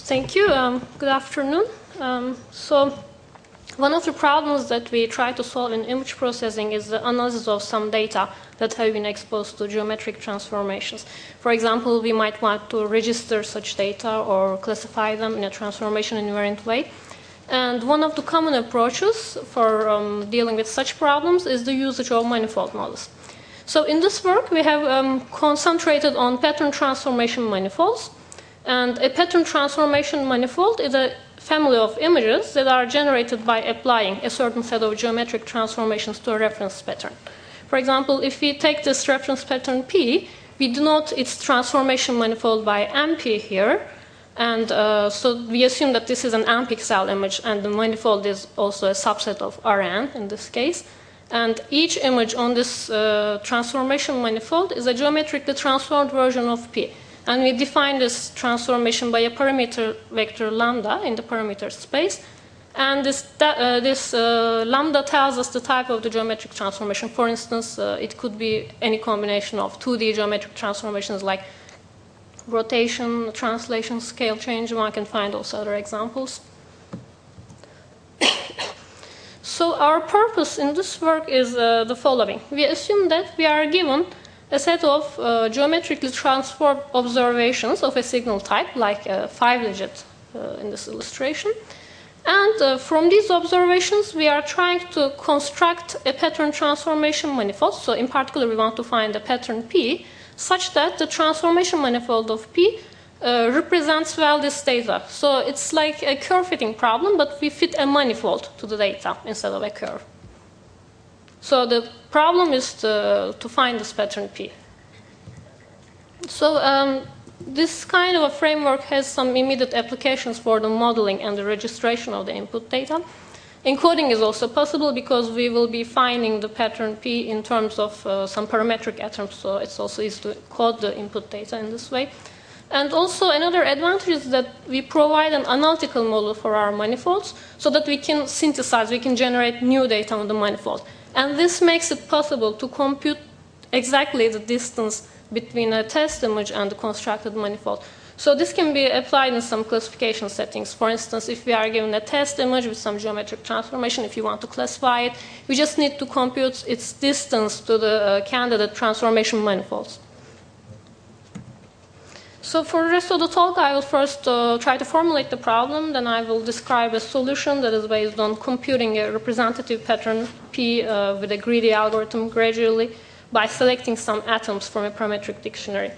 Thank you. Good afternoon. So one of the problems that we try to solve in image processing is the analysis of some data that have been exposed to geometric transformations. For example, we might want to register such data or classify them in a transformation invariant way. And one of the common approaches for dealing with such problems is the usage of manifold models. So in this work, we have concentrated on pattern transformation manifolds. And a pattern transformation manifold is a family of images that are generated by applying a certain set of geometric transformations to a reference pattern. For example, if we take this reference pattern P, we denote its transformation manifold by MP here. And so we assume that this is an n-pixel image, and the manifold is also a subset of Rn in this case. And each image on this transformation manifold is a geometrically transformed version of P. And we define this transformation by a parameter vector lambda in the parameter space. And this lambda tells us the type of the geometric transformation. For instance, it could be any combination of 2D geometric transformations like rotation, translation, scale change. One can find also other examples. So our purpose in this work is the following. We assume that we are given a set of geometrically transformed observations of a signal type, like a 5-digit in this illustration. And from these observations, we are trying to construct a pattern transformation manifold. So in particular, we want to find a pattern P, such that the transformation manifold of P represents well this data. So it's like a curve fitting problem, but we fit a manifold to the data instead of a curve. So the problem is to find this pattern P. So this kind of a framework has some immediate applications for the modeling and the registration of the input data. Encoding is also possible because we will be finding the pattern P in terms of some parametric atoms, so it's also easy to code the input data in this way. And also another advantage is that we provide an analytical model for our manifolds so that we can synthesize, we can generate new data on the manifold. And this makes it possible to compute exactly the distance between a test image and the constructed manifold. So this can be applied in some classification settings. For instance, if we are given a test image with some geometric transformation, if you want to classify it, we just need to compute its distance to the candidate transformation manifolds. So for the rest of the talk, I will first try to formulate the problem, then I will describe a solution that is based on computing a representative pattern P with a greedy algorithm gradually by selecting some atoms from a parametric dictionary.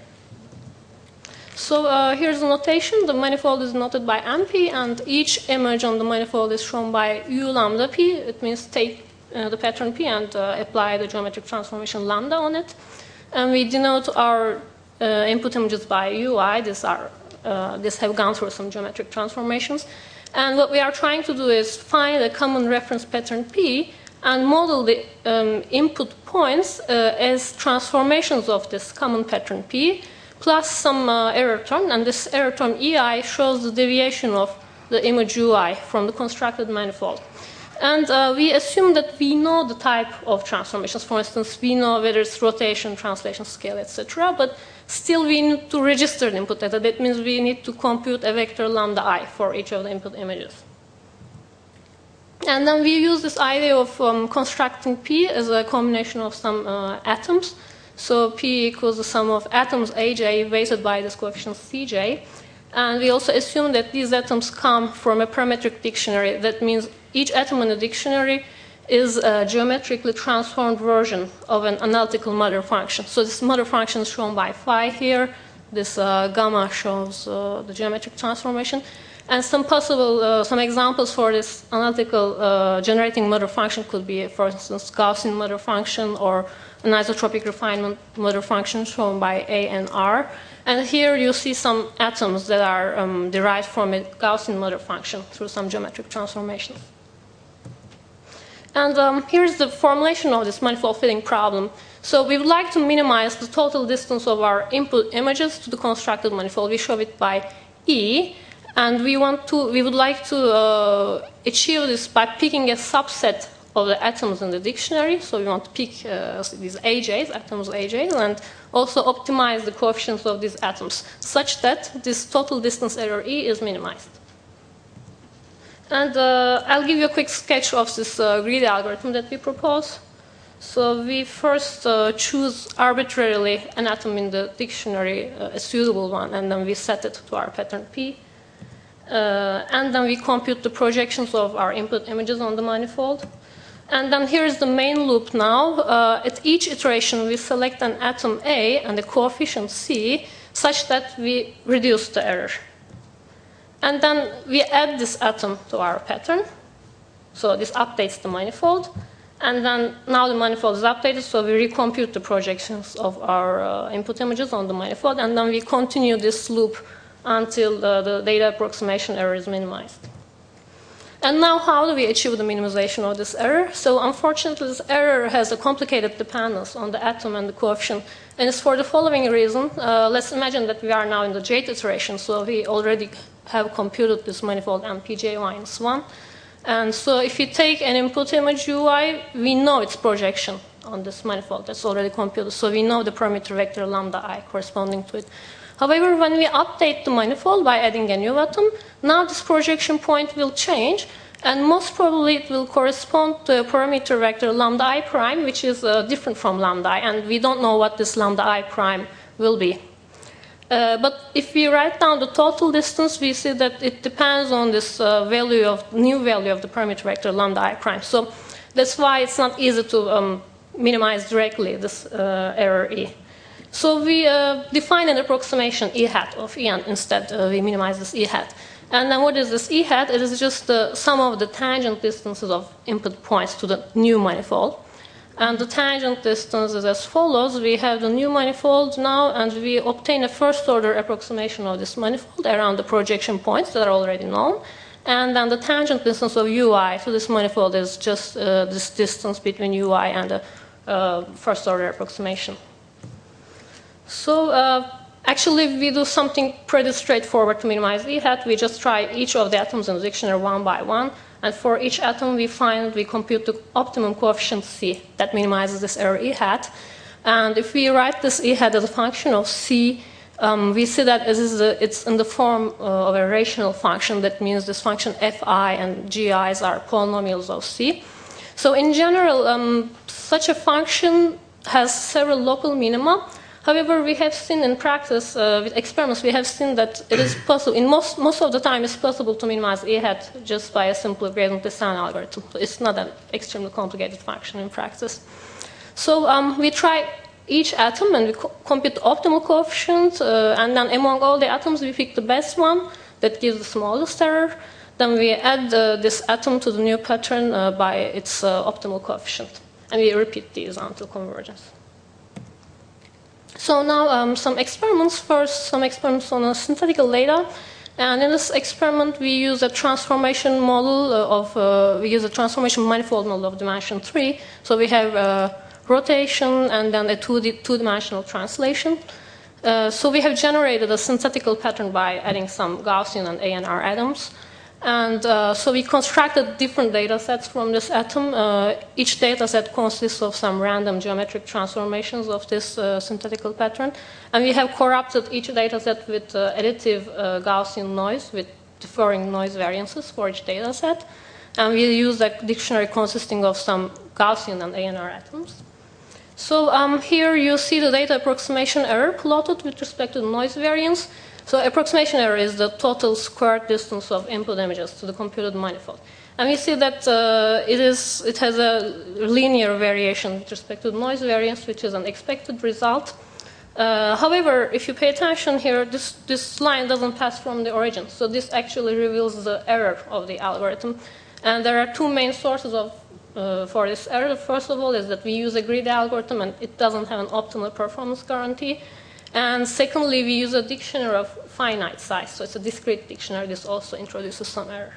So here's the notation. The manifold is noted by MP, and each image on the manifold is shown by U lambda P. It means take the pattern P and apply the geometric transformation lambda on it. And we denote our input images by UI. These have gone through some geometric transformations. And what we are trying to do is find a common reference pattern P and model the input points as transformations of this common pattern P, plus some error term. And this error term EI shows the deviation of the image UI from the constructed manifold. And we assume that we know the type of transformations. For instance, we know whether it's rotation, translation, scale, etc. But still, we need to register the input data. That means we need to compute a vector lambda I for each of the input images. And then we use this idea of constructing P as a combination of some atoms. So P equals the sum of atoms Aj weighted by this coefficient Cj. And we also assume that these atoms come from a parametric dictionary. That means each atom in the dictionary is a geometrically transformed version of an analytical mother function. So this mother function is shown by phi here. This gamma shows the geometric transformation. And some possible, some examples for this analytical generating mother function could be, for instance, Gaussian mother function or an isotropic refinement mother function shown by A and R. And here you see some atoms that are derived from a Gaussian mother function through some geometric transformations. And here's the formulation of this manifold fitting problem. So we would like to minimize the total distance of our input images to the constructed manifold. We show it by E. And we would like to achieve this by picking a subset of the atoms in the dictionary. So we want to pick these AJs, atoms AJs, and also optimize the coefficients of these atoms such that this total distance error E is minimized. And I'll give you a quick sketch of this greedy algorithm that we propose. So we first choose arbitrarily an atom in the dictionary, a suitable one, and then we set it to our pattern P. And then we compute the projections of our input images on the manifold. And then here's the main loop now. At each iteration, we select an atom A and a coefficient C such that we reduce the error. And then we add this atom to our pattern. So this updates the manifold. And then now the manifold is updated, so we recompute the projections of our input images on the manifold. And then we continue this loop until the data approximation error is minimized. And now how do we achieve the minimization of this error? So unfortunately, this error has a complicated dependence on the atom and the coefficient. And it's for the following reason. Let's imagine that we are now in the jth iteration, so we already have computed this manifold MPJ-1. And so if you take an input image UI, we know its projection on this manifold. That's already computed. So we know the parameter vector lambda I corresponding to it. However, when we update the manifold by adding a new atom, now this projection point will change, and most probably it will correspond to a parameter vector lambda I prime, which is different from lambda I, and we don't know what this lambda I prime will be. But if we write down the total distance, we see that it depends on this new value of the parameter vector lambda I prime. So that's why it's not easy to minimize directly this error E. So we define an approximation E hat of E, and instead we minimize this E hat. And then what is this E hat? It is just the sum of the tangent distances of input points to the new manifold. And the tangent distance is as follows. We have the new manifold now, and we obtain a first-order approximation of this manifold around the projection points that are already known. And then the tangent distance of UI to this manifold is just this distance between UI and the first-order approximation. So actually, we do something pretty straightforward to minimize E hat. We just try each of the atoms in the dictionary one by one. And for each atom, we compute the optimum coefficient C that minimizes this error E hat. And if we write this E hat as a function of C, we see that it's in the form of a rational function. That means this function Fi and Gi's are polynomials of C. So in general, such a function has several local minima. However, we have seen in practice, with experiments, we have seen that it is possible, in most of the time, it's possible to minimize E hat just by a simple gradient descent algorithm. So it's not an extremely complicated function in practice. So we try each atom and we compute the optimal coefficient, and then among all the atoms, we pick the best one that gives the smallest error. Then we add this atom to the new pattern by its optimal coefficient. And we repeat these until convergence. So now some experiments. First, some experiments on a synthetical data. And in this experiment, we use a transformation model we use a transformation manifold model of dimension 3. So we have rotation and then a two-dimensional translation. So we have generated a synthetical pattern by adding some Gaussian and ANR atoms. And so we constructed different data sets from this atom. Each data set consists of some random geometric transformations of this synthetical pattern. And we have corrupted each data set with additive Gaussian noise with differing noise variances for each data set. And we use a dictionary consisting of some Gaussian and ANR atoms. So here you see the data approximation error plotted with respect to the noise variance. So approximation error is the total squared distance of input images to the computed manifold. And we see that it has a linear variation with respect to the noise variance, which is an expected result. However, if you pay attention here, this line doesn't pass from the origin. So this actually reveals the error of the algorithm. And there are two main sources for this error. First of all is that we use a greedy algorithm and it doesn't have an optimal performance guarantee. And secondly, we use a dictionary of finite size. So it's a discrete dictionary. This also introduces some error.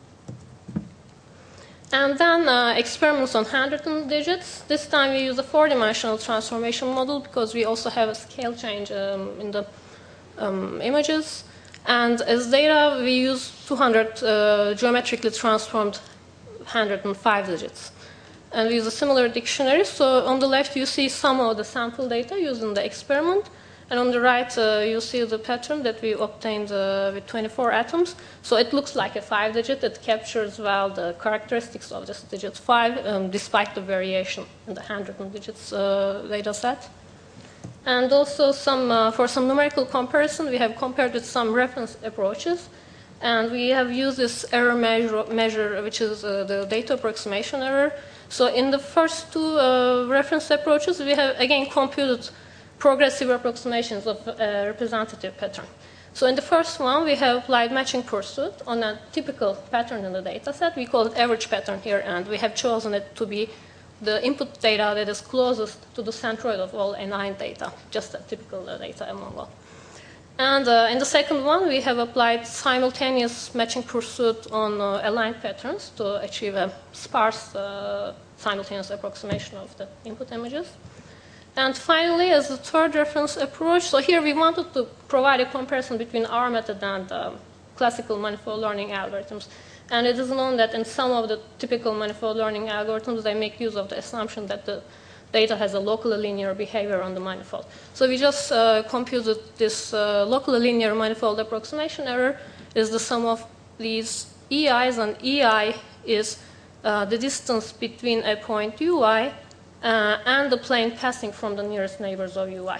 And then experiments on handwritten digits. This time we use a four-dimensional transformation model because we also have a scale change in the images. And as data, we use 200 geometrically transformed handwritten 5 digits. and we use a similar dictionary. So on the left, you see some of the sample data used in the experiment. And on the right, you see the pattern that we obtained with 24 atoms. So it looks like a 5-digit. It captures well the characteristics of this digit 5, despite the variation in the handwritten digits data set. And also for some numerical comparison, we have compared with some reference approaches. And we have used this error measure, which is the data approximation error. So in the first two reference approaches, we have again computed progressive approximations of a representative pattern. So in the first one, we have applied matching pursuit on a typical pattern in the data set. We call it average pattern here, and we have chosen it to be the input data that is closest to the centroid of all A9 data, just a typical data among all. And in the second one, we have applied simultaneous matching pursuit on aligned patterns to achieve a sparse simultaneous approximation of the input images. And finally, as the third reference approach, so here we wanted to provide a comparison between our method and classical manifold learning algorithms. And it is known that in some of the typical manifold learning algorithms, they make use of the assumption that the data has a locally linear behavior on the manifold. So we just computed this locally linear manifold approximation error is the sum of these EIs, and EI is the distance between a point UI and the plane passing from the nearest neighbors of UI.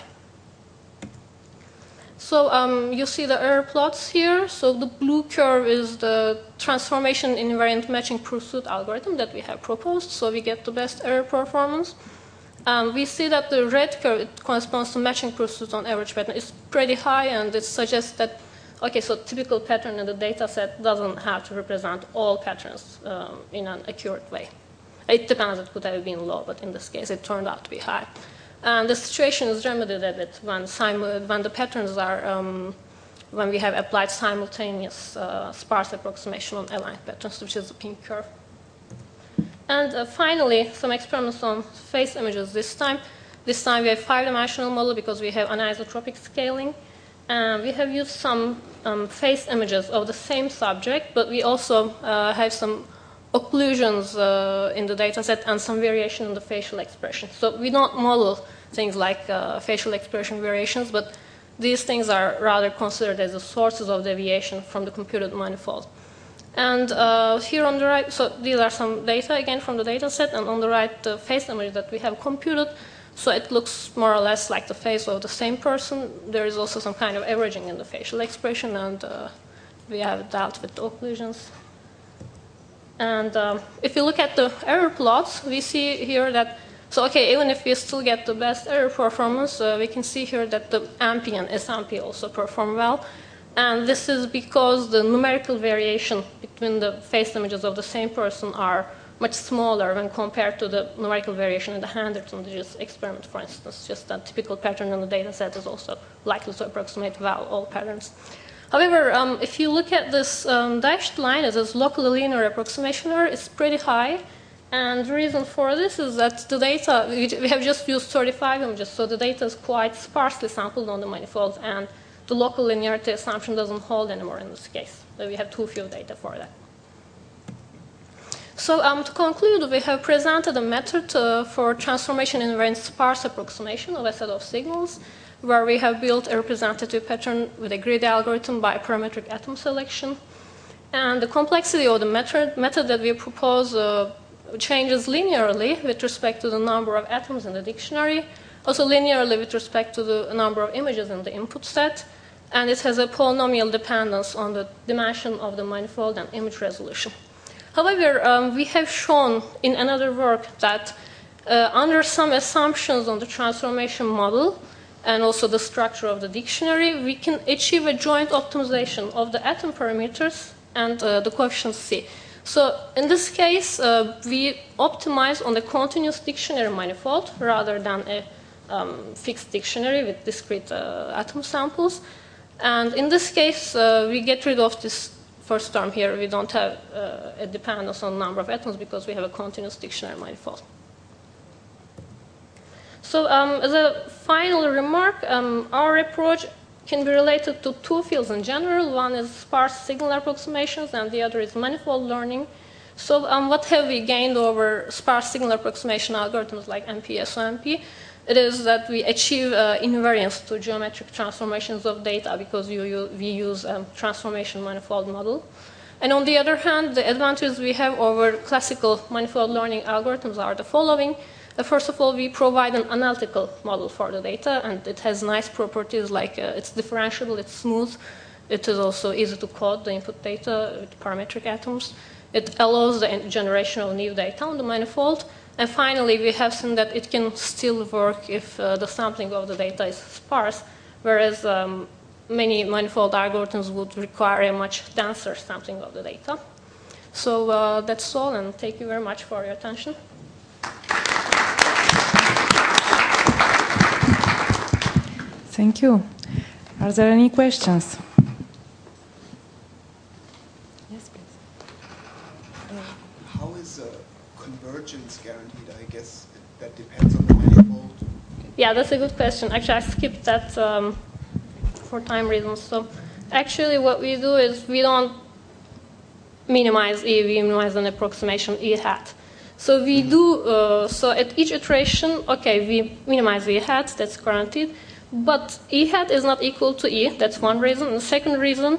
So you see the error plots here. So the blue curve is the transformation invariant matching pursuit algorithm that we have proposed. So we get the best error performance. We see that the red curve, it corresponds to matching pursuit on average pattern, is pretty high, and it suggests that, okay, so typical pattern in the data set doesn't have to represent all patterns in an accurate way. It depends, it could have been low, but in this case it turned out to be high. And the situation is remedied a bit when the patterns are, when we have applied simultaneous sparse approximation on aligned patterns, which is the pink curve. And finally, some experiments on face images this time. This time we have 5-dimensional model because we have anisotropic scaling. And we have used some face images of the same subject, but we also have some occlusions in the data set and some variation in the facial expression. So we don't model things like facial expression variations, but these things are rather considered as the sources of deviation from the computed manifold. And here on the right, so these are some data again from the data set, and on the right, the face image that we have computed. So it looks more or less like the face of the same person. There is also some kind of averaging in the facial expression, and we have dealt with the occlusions. And if you look at the error plots, we see here that, so okay, even if we still get the best error performance, we can see here that the MP and SMP also perform well. And this is because the numerical variation between the face images of the same person are much smaller when compared to the numerical variation in the handwritten digits experiment, for instance. Just a typical pattern in the data set is also likely to approximate well all patterns. However, if you look at this dashed line, it is locally linear approximation error, it's pretty high. And the reason for this is that the data, we have just used 35 images, so the data is quite sparsely sampled on the manifold, and the local linearity assumption doesn't hold anymore in this case. So we have too few data for that. So to conclude, we have presented a method for transformation invariant sparse approximation of a set of signals, where we have built a representative pattern with a grid algorithm by parametric atom selection. And the complexity of the method that we propose changes linearly with respect to the number of atoms in the dictionary, also linearly with respect to the number of images in the input set, and it has a polynomial dependence on the dimension of the manifold and image resolution. However, we have shown in another work that under some assumptions on the transformation model and also the structure of the dictionary, we can achieve a joint optimization of the atom parameters and the coefficient C. So in this case, we optimize on the continuous dictionary manifold rather than a fixed dictionary with discrete atom samples. And in this case, we get rid of this first term here. We don't have a dependence on the number of atoms because we have a continuous dictionary manifold. So as a final remark, our approach can be related to two fields in general. One is sparse signal approximations, and the other is manifold learning. So what have we gained over sparse signal approximation algorithms like MP, SOMP? It is that we achieve invariance to geometric transformations of data because we use transformation manifold model. And on the other hand, the advantages we have over classical manifold learning algorithms are the following. First of all, we provide an analytical model for the data, and it has nice properties like it's differentiable, it's smooth. It is also easy to code the input data with parametric atoms. It allows the generation of new data on the manifold. And finally, we have seen that it can still work if the sampling of the data is sparse, whereas many manifold algorithms would require a much denser sampling of the data. So that's all, and thank you very much for your attention. Thank you. Are there any questions? Yes, please. How is convergence guaranteed? I guess that depends on the manifold. Yeah, that's a good question. Actually, I skipped that for time reasons. So actually what we do is we don't minimize E, we minimize an approximation E hat. So we do, so at each iteration, okay, we minimize E hat, that's guaranteed. But E hat is not equal to E, that's one reason. And the second reason,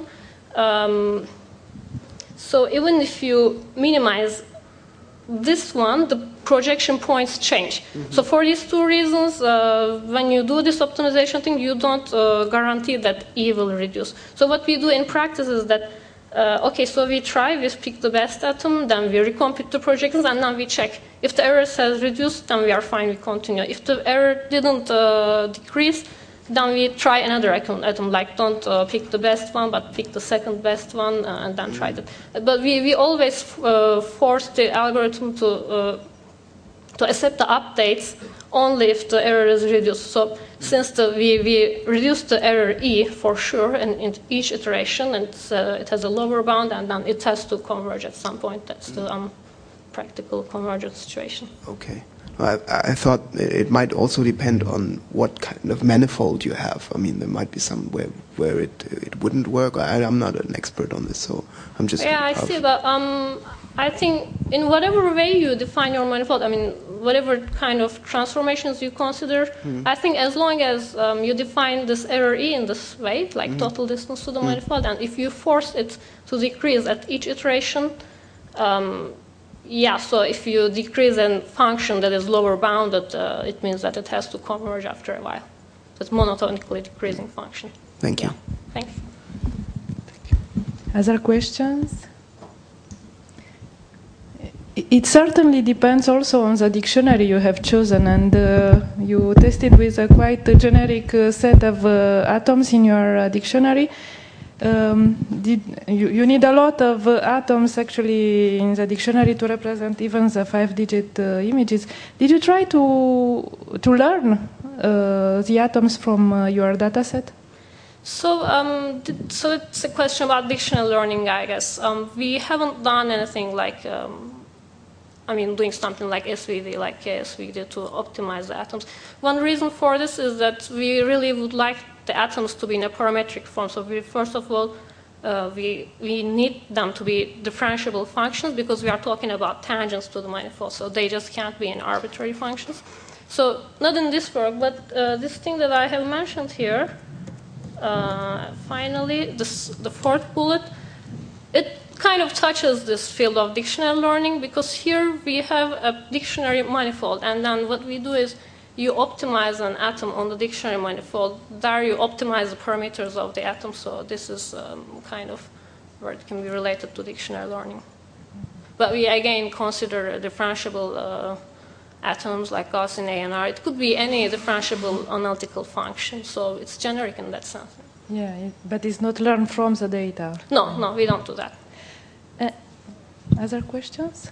so even if you minimize this one, the projection points change. Mm-hmm. So for these two reasons, when you do this optimization thing, you don't guarantee that E will reduce. So what we do in practice is that, okay, so we pick the best atom, then we recompute the projections, and then we check. If the error has reduced, then we are fine, we continue. If the error didn't decrease, then we try another atom, like don't pick the best one, but pick the second best one, and then try that. But we always force the algorithm to accept the updates only if the error is reduced. So since we reduce the error E for sure in each iteration, and it has a lower bound, and then it has to converge at some point. That's the practical convergence situation. Okay. I thought it might also depend on what kind of manifold you have. I mean, there might be some where it wouldn't work. I'm not an expert on this, so I'm just... Yeah, I see, but I think in whatever way you define your manifold, I mean, whatever kind of transformations you consider, I think as long as you define this error E in this way, like total distance to the manifold, and if you force it to decrease at each iteration, yeah, so if you decrease a function that is lower bounded, it means that it has to converge after a while. So it's monotonically decreasing function. Thank you. Thanks. Other questions? It certainly depends also on the dictionary you have chosen, and you tested with a quite generic set of atoms in your dictionary. You need a lot of atoms actually in the dictionary to represent even the 5-digit images. Did you try to learn the atoms from your data set? So it's a question about dictionary learning, I guess. We haven't done anything like, doing something like SVD, like KSVD to optimize the atoms. One reason for this is that we really would like the atoms to be in a parametric form. So first of all, we need them to be differentiable functions because we are talking about tangents to the manifold, so they just can't be in arbitrary functions. So not in this work, but this thing that I have mentioned here, finally, the fourth bullet, it kind of touches this field of dictionary learning because here we have a dictionary manifold, and then what we do is you optimize an atom on the dictionary manifold. There you optimize the parameters of the atom, so this is kind of where it can be related to dictionary learning. But we again consider differentiable atoms like Gaussian ANR. It could be any differentiable analytical function, so it's generic in that sense. Yeah, but it's not learned from the data. No, we don't do that. Other questions?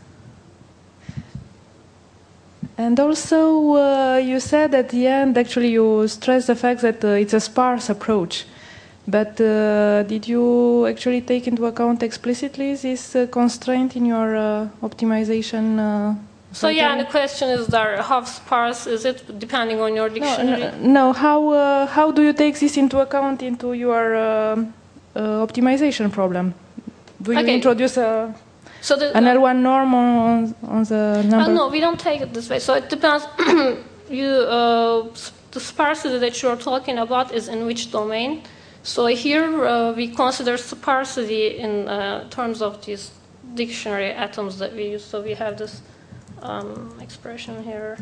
And also, you said at the end, actually, you stressed the fact that it's a sparse approach. But did you actually take into account explicitly this constraint in your optimization? So yeah, the question is there, how sparse is it, depending on your dictionary? No. How do you take this into account into your optimization problem? Do you introduce a... So the, an L1 norm on the number? No, we don't take it this way. So it depends. The sparsity that you're talking about is in which domain. So here we consider sparsity in terms of these dictionary atoms that we use. So we have this expression here.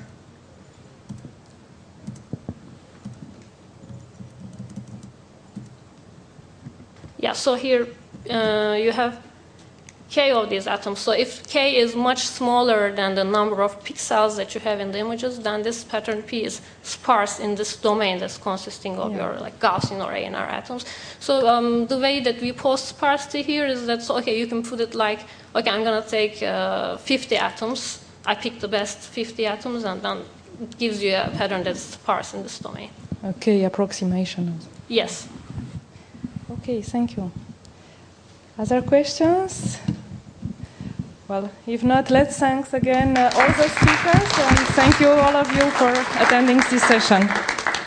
Yeah, so here you have k of these atoms. So if k is much smaller than the number of pixels that you have in the images, then this pattern P is sparse in this domain that's consisting of your like Gaussian or ANR atoms. So the way that we post sparsity here is that, so, okay, you can put it like, okay, I'm going to take 50 atoms. I pick the best 50 atoms, and then it gives you a pattern that's sparse in this domain. Okay, approximation. Yes. Okay, thank you. Other questions? Well, if not, let's thank again all the speakers, and thank you all of you for attending this session.